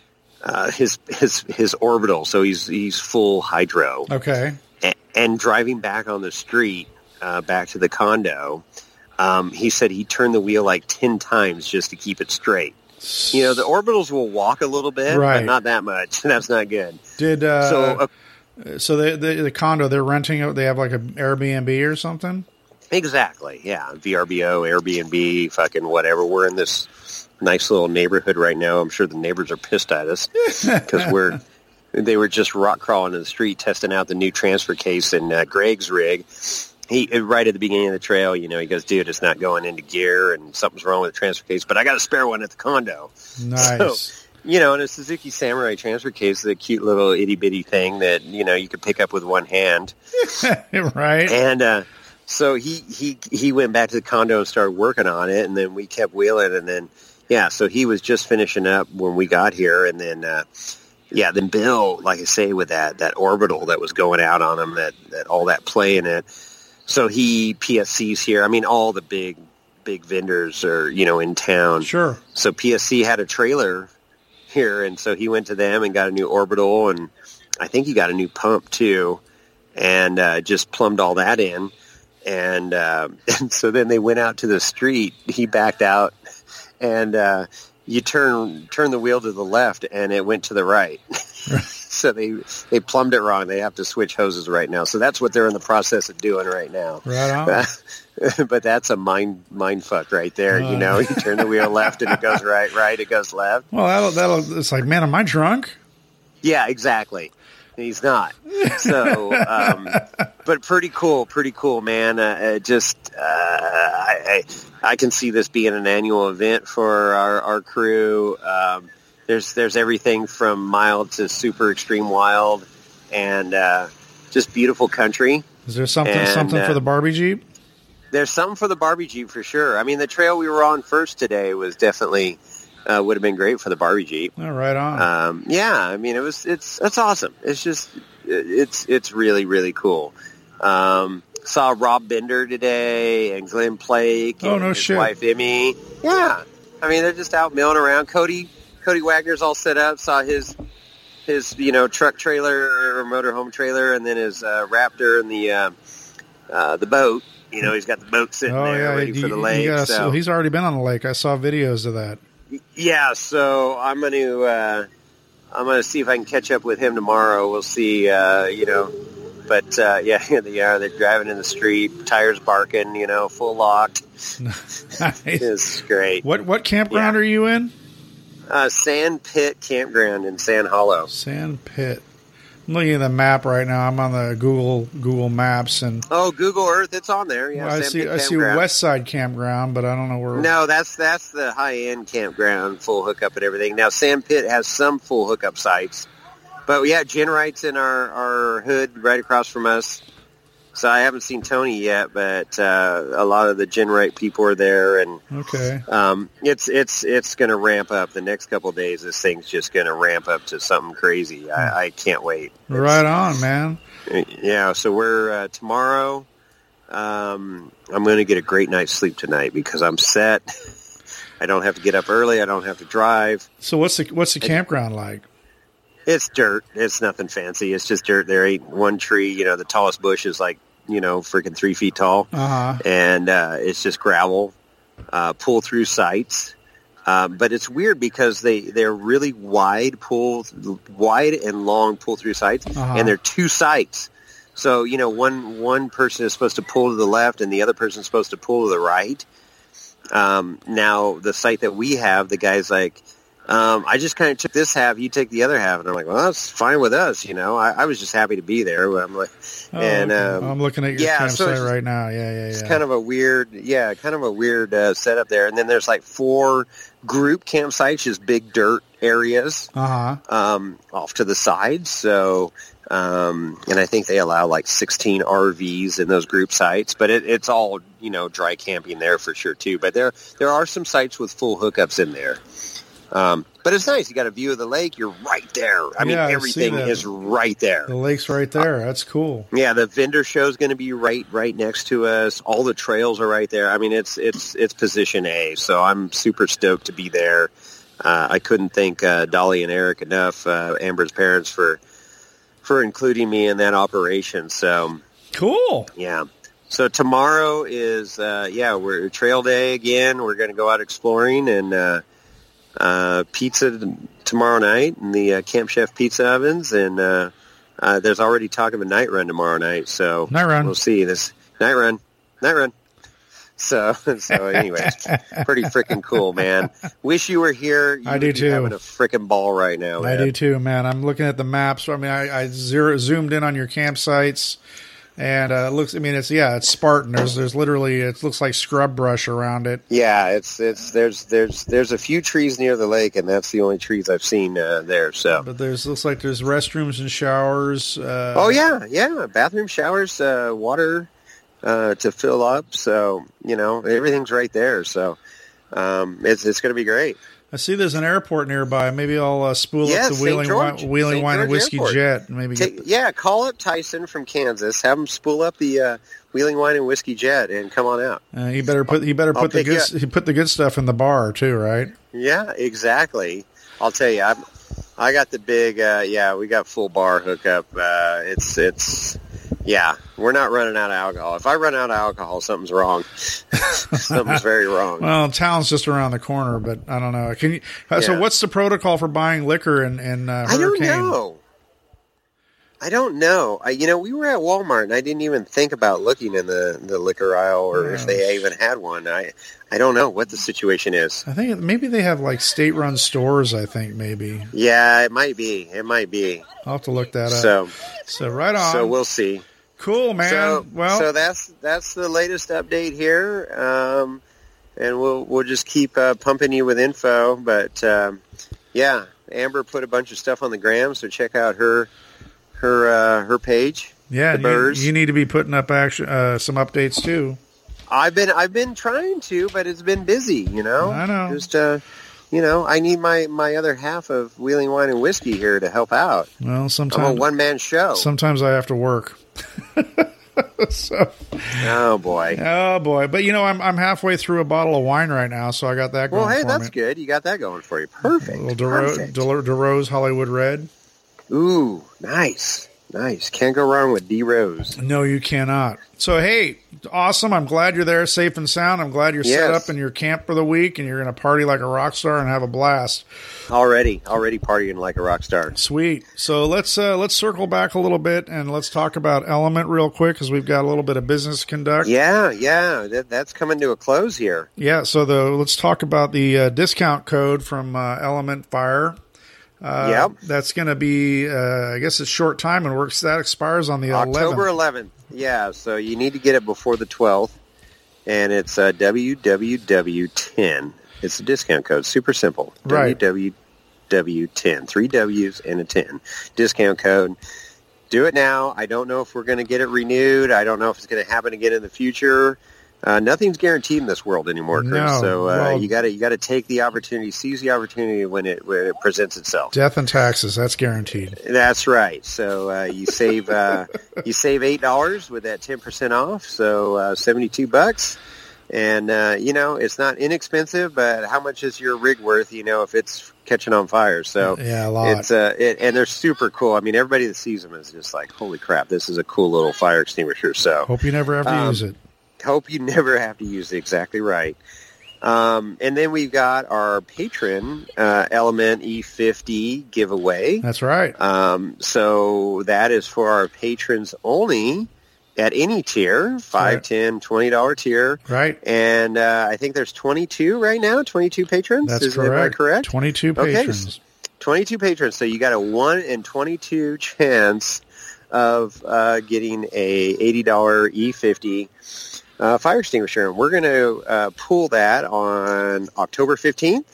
uh, his his his orbital, so he's he's full hydro. Okay. And, and driving back on the street uh, back to the condo, um, he said he turned the wheel like ten times just to keep it straight. You know, the orbitals will walk a little bit, Right. but not that much. That's not good. Did uh, So, uh, so the, the the condo they're renting it? They have like an Airbnb or something. exactly, yeah. V R B O, Airbnb, fucking whatever. We're in this nice little neighborhood right now. I'm sure the neighbors are pissed at us because we're they were just rock crawling in the street testing out the new transfer case in uh, Greg's rig. He right at the beginning of the trail, you know, he goes, "Dude, it's not going into gear, and something's wrong with the transfer case." But I got a spare one at the condo. Nice. So, you know, and a Suzuki Samurai transfer case is a cute little itty bitty thing that you know you could pick up with one hand. Right. And uh, so he, he he went back to the condo and started working on it, and then we kept wheeling, and then yeah, so he was just finishing up when we got here, and then uh, yeah, then Bill, like I say, with that that orbital that was going out on him, that that all that play in it. So he P S Cs here. I mean, all the big big vendors are you know in town. Sure. So P S C had a trailer here, and so he went to them and got a new orbital, and I think he got a new pump too, and uh, just plumbed all that in. And, uh, and so then they went out to the street. He backed out, and uh, you turn turn the wheel to the left, and it went to the right. So they they plumbed it wrong. They have to switch hoses right now. So that's what they're in the process of doing right now. Right on. But that's a mind mind fuck right there. Uh. You know, you turn the wheel left and it goes right, right, it goes left. Well, that'll, that'll, it's like, man, am I drunk? Yeah, exactly. He's not. So, um, but pretty cool, pretty cool, man. Uh, uh, just, uh, I, I, I can see this being an annual event for our, our crew. Um, there's, there's everything from mild to super extreme wild, and uh, just beautiful country. Is there something And, something uh, for the Barbie Jeep? There's something for the Barbie Jeep for sure. I mean, the trail we were on first today was definitely uh, would have been great for the Barbie Jeep. Oh, right on. Um, yeah, I mean, it was, it's, it's awesome. It's just, it's, it's really, really cool. Um, saw Rob Bender today and Glenn Plake and Oh, no his shit. wife Emmy. Yeah. I mean, they're just out milling around. Cody, Cody Wagner's all set up. Saw his, his, you know, truck trailer or motorhome trailer, and then his, uh, Raptor and the, uh, uh, the boat. You know, he's got the boat sitting oh, there yeah. ready he- for the he lake. got- so. he's already been on the lake. I saw videos of that. Yeah, so I'm going to uh, I'm going to see if I can catch up with him tomorrow. We'll see, uh, you know. But uh, yeah, they are. They're driving in the street, tires barking, you know, full locked. Nice. It's great. What what campground Yeah. are you in? Uh, Sand Pit Campground in Sand Hollow. Sand Pit. I'm looking at the map right now. I'm on the Google Google Maps, and oh, Google Earth, it's on there. Yeah, well, I Sam see Pitt I see Campground. West Side Campground, but I don't know where. No, that's that's the high end campground, full hookup and everything. Now Sam Pitt has some full hookup sites, but yeah, Genright's in our our hood right across from us. So I haven't seen Tony yet, but uh, a lot of the Genright people are there, and okay, um, it's it's it's going to ramp up the next couple of days. This thing's just going to ramp up to something crazy. I, I can't wait. It's, right on, man. Yeah, so we're uh, tomorrow. Um, I'm going to get a great night's sleep tonight because I'm set. I don't have to get up early. I don't have to drive. So what's the what's the campground like? It's dirt. It's nothing fancy. It's just dirt. There ain't one tree. You know, the tallest bush is like, you know, freaking three feet tall. Uh-huh. And uh, it's just gravel, uh, pull through sites. Uh, but it's weird because they, they're really wide pull, wide and long pull through sites. Uh-huh. And they're two sites. So, you know, one, one person is supposed to pull to the left and the other person is supposed to pull to the right. Um, now, the site that we have, the guy's like, Um, I just kind of took this half, you take the other half, and I'm like, well, that's fine with us, you know. I, I was just happy to be there. But I'm like, Oh, and okay. um, I'm looking at your yeah, campsite so it's, right now. Yeah, yeah, it's yeah. kind of a weird, yeah, kind of a weird uh, setup there. And then there's like four group campsites, just big dirt areas Uh-huh. um, off to the sides. So, um, and I think they allow like sixteen R Vs in those group sites, but it, it's all, you know, dry camping there for sure too. But there, there are some sites with full hookups in there. Um, but it's nice. You got a view of the lake. You're right there. I mean, Yeah, I everything see that. is right there. The lake's right there. That's cool. Yeah, the vendor show is going to be right, right next to us. All the trails are right there. I mean, it's it's it's position A. So I'm super stoked to be there. Uh, I couldn't thank uh, Dolly and Eric enough, uh, Amber's parents, for for including me in that operation. So Cool. yeah. So tomorrow is uh, yeah, we're trail day again. We're going to go out exploring and. Uh, Uh, pizza tomorrow night in the uh, Camp Chef Pizza Ovens, and uh, uh, there's already talk of a night run tomorrow night. So Night run. we'll see this night run, night run. So, so anyways, pretty freaking cool, man. Wish you were here. You I do would be too. Having a freaking ball right now. I man. do too, man. I'm looking at the maps. I mean, I, I zero, zoomed in on your campsites, and uh, it looks. I mean, it's yeah, it's Spartan. There's there's literally it looks like scrub brush around it. Yeah, it's it's there's there's there's a few trees near the lake, and that's the only trees I've seen uh, there. So, But there's looks like there's restrooms and showers. Uh, oh yeah, yeah, bathroom, showers, uh, water. Uh, to fill up, so you know everything's right there. So um, it's it's going to be great. I see there's an airport nearby. Maybe I'll uh, spool Yes, up the Saint Wheeling George. Wine, Wheeling Saint Wine and George Whiskey Airport. Jet. And maybe Take, get, yeah, call up Tyson from Kansas. Have him spool up the uh, Wheeling Wine and Whiskey Jet and come on out. uh, he better put he better I'll put the pick you good up. he put the good stuff in the bar too, right? Yeah, exactly. I'll tell you, I'm, I got the big. Uh, yeah, we got full bar hookup. Uh, it's it's. Yeah, we're not running out of alcohol. If I run out of alcohol, something's wrong. Something's very wrong. Well, town's just around the corner, but I don't know. Can you? Uh, So, Yeah. what's the protocol for buying liquor in, in uh, I don't Hurricane? know. I don't know. I, you know, we were at Walmart, and I didn't even think about looking in the, the liquor aisle or if they even had one. I I don't know what the situation is. I think maybe they have like state-run stores. I think maybe Yeah, it might be. It might be. I'll have to look that up. So, So right on. so we'll see. Cool, man. So, well, so that's that's the latest update here, um, and we'll we'll just keep uh, pumping you with info. But um, yeah, Amber put a bunch of stuff on the gram, so check out her her uh, her page. yeah, the you, Burrs. you need to be putting up action, uh, some updates too. I've been I've been trying to, but it's been busy. You know, I know. Just uh, you know, I need my my other half of Wheeling Wine and Whiskey here to help out. Well, I'm a sometimes one man show. sometimes I have to work. so, Oh boy. oh boy, but you know, I'm I'm halfway through a bottle of wine right now, so I got that going Well, hey, for that's me. good. You got that going for you. Perfect. A little DeRose, Perfect. DeRose Hollywood Red. Ooh, nice. Nice. Can't go wrong with D Rose. No, you cannot. So, hey, awesome. I'm glad you're there safe and sound. I'm glad you're set Yes. up in your camp for the week and you're going to party like a rock star and have a blast. Already, already partying like a rock star. Sweet. So let's uh, let's circle back a little bit and let's talk about Element real quick because we've got a little bit of business to conduct. Yeah, yeah. That, that's coming to a close here. Yeah, so the let's talk about the uh, discount code from uh, Element Fire. Uh, yep. That's going to be, uh, I guess, a short time, and works. That expires on the October eleventh. eleventh. Yeah, so you need to get it before the twelfth, and it's uh, W W W ten. It's a discount code. Super simple. Right. W W W ten. Three W's and a ten. Discount code. Do it now. I don't know if we're going to get it renewed. I don't know if it's going to happen again in the future. Uh, nothing's guaranteed in this world anymore, Chris. No, so uh, well, you got to you got to take the opportunity, seize the opportunity when it when it presents itself. Death and taxes, that's guaranteed. That's right. So uh, you save uh, you save eight dollars with that ten percent off. So uh, seventy two bucks, and uh, you know it's not inexpensive. But how much is your rig worth? You know if it's catching on fire. So yeah, a lot. It's uh, it, and they're super cool. I mean, everybody that sees them is just like, holy crap, this is a cool little fire extinguisher. So hope you never have to um, use it. Hope you never have to use it. Exactly right. Um, and then we've got our patron uh, Element E fifty giveaway. That's right. Um, so that is for our patrons only at any tier, five, right. ten, twenty dollar tier. Right. And uh, I think there's twenty-two right now, twenty-two patrons. That's is, correct. Am I correct? twenty-two patrons. Okay. twenty-two patrons. So you got a one in twenty-two chance of uh, getting a eighty dollar E fifty Uh, fire extinguisher, and we're going to uh, pull that on October fifteenth.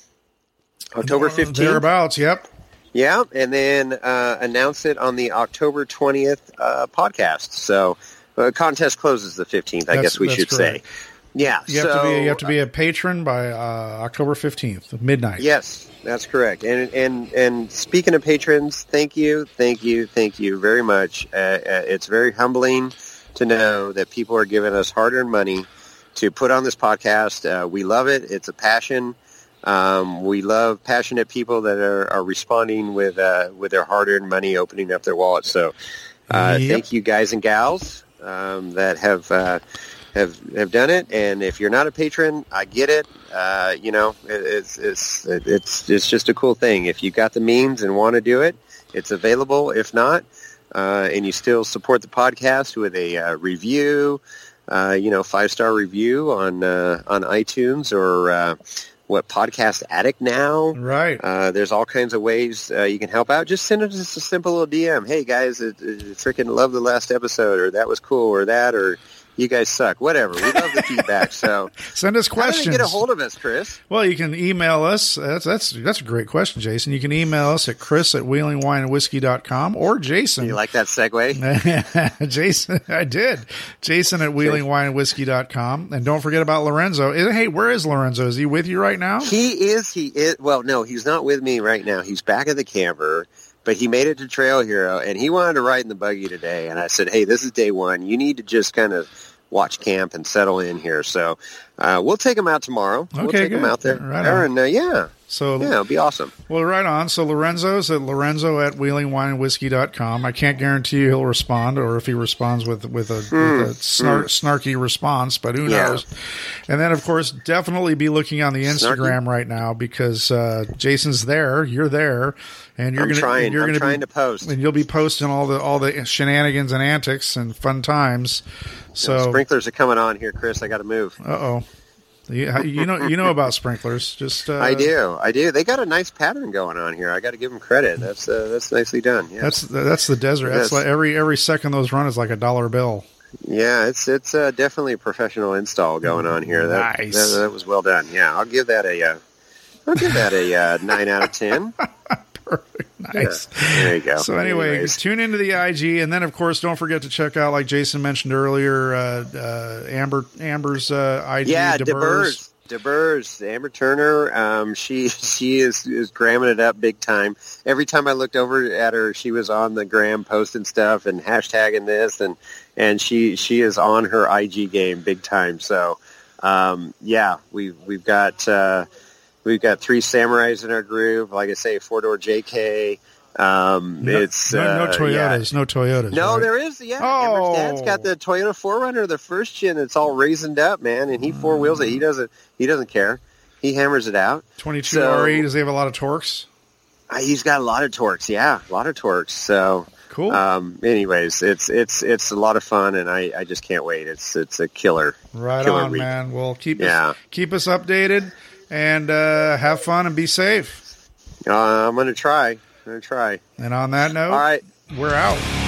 October fifteenth. Thereabouts, yep. Yeah, and then uh, announce it on the October twentieth uh, podcast. So uh, contest closes the fifteenth, I That's- guess we that's should correct. say. Yeah, You have, so, to be, you have to be a patron by uh, October fifteenth, midnight. Yes, that's correct. And and and speaking of patrons, thank you, thank you, thank you very much. Uh, uh, it's very humbling to know that people are giving us hard-earned money to put on this podcast. Uh, we love it. It's a passion. Um, we love passionate people that are, are responding with uh, with their hard-earned money, opening up their wallets. So uh, Yep. thank you guys and gals um, that have uh, have have done it. And if you're not a patron, I get it. Uh, you know, it, it's it's it's it's just a cool thing. If you got the means and want to do it, it's available. If not, Uh, and you still support the podcast with a uh, review, uh, you know, five-star review on uh, on iTunes or uh, what, Podcast Addict now. Right. Uh, there's all kinds of ways uh, you can help out. Just send us just a simple little D M. Hey, guys, I, I freaking love the last episode, or that was cool, or that, or you guys suck. Whatever. We love the feedback. So send us questions. How do they get a hold of us, Chris? Well, you can email us. That's that's that's a great question, Jason. You can email us at Chris at wheeling wine and whiskey dot com or Jason. You like that segue? Jason, I did. Jason at wheeling wine and whiskey dot com. And don't forget about Lorenzo. Hey, where is Lorenzo? Is he with you right now? He is. He is. Well, no, he's not with me right now. He's back at the camper. But he made it to Trail Hero, and he wanted to ride in the buggy today. And I said, hey, this is day one. You need to just kind of watch camp and settle in here. So uh, we'll take him out tomorrow. Okay, we'll take good. him out there. Right there on. and, uh, yeah. So yeah, it'll be awesome. Well, right on. So Lorenzo's at Lorenzo at wheeling wine and whiskey dot com. I can't guarantee you he'll respond, or if he responds with with a, Mm, with a snar- mm. snarky response, but who Yeah. knows? And then, of course, definitely be looking on the Instagram Snarky? right now, because uh, Jason's there, you're there, and you're I'm gonna trying. you're I'm gonna trying be, to post. and you'll be posting all the all the shenanigans and antics and fun times. So, You know, sprinklers are coming on here, Chris. I got to move. uh oh. You, you know, you know about sprinklers. Just uh, I do, I do. They got a nice pattern going on here. I got to give them credit. That's uh, that's nicely done. Yeah. That's that's the desert. That's Yes. like every every second those run is like a dollar bill. Yeah, it's it's uh, definitely a professional install going on here. That, Nice. that, that was well done. Yeah, I'll give that a uh, I'll give that a uh, nine out of ten. Perfect. Nice. Yeah, there you go. So anyway, Anyways. tune into the I G, and then of course don't forget to check out, like Jason mentioned earlier, uh, uh, Amber Amber's uh, I G. Yeah, DeBurs. DeBurs. DeBurs, Amber Turner, um, she she is, is gramming it up big time. Every time I looked over at her, she was on the gram posting stuff and hashtagging this, and, and she she is on her I G game big time. So, um, yeah, we've we've got uh, we've got three samurais in our group. Like I say, four door J K. Um, No, it's no, no uh, Toyotas, yeah. no Toyotas. No, right? there is. Yeah, Oh. Amber's dad's got the Toyota four runner, the first gen. It's all raisined up, man, and he four wheels it. He doesn't. He doesn't care. He hammers it out. twenty-two So- R E. Does he have a lot of torques? Uh, he's got a lot of torques. Yeah, a lot of torques. So, Cool. um, anyways, it's it's it's a lot of fun, and I, I just can't wait. It's it's a killer. Right killer on, week. man. Well, keep Yeah. us keep us updated, and uh, have fun and be safe. Uh, I'm going to try. I'm going to try. And on that note, all right, we're out.